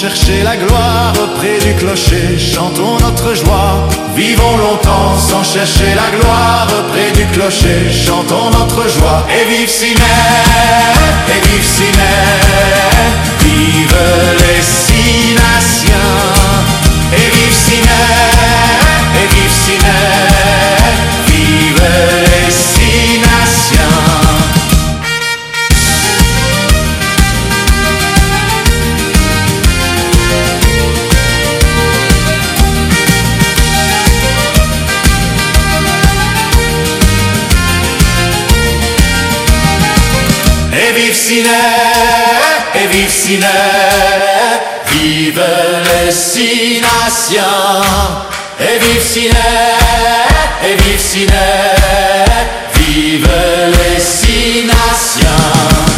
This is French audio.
chercher la gloire auprès du clocher, chantons notre joie. Vivons longtemps sans chercher la gloire auprès du clocher, chantons notre joie. Et vive Sinet, et vive Sinet, vive les six nations. Et vive Sinet, et vive Sinet, vive les six nations. Et vive Sinet, et vive Sinet, vive les six nations. Et vive Sinet, et vive Sinet, vive les six nations.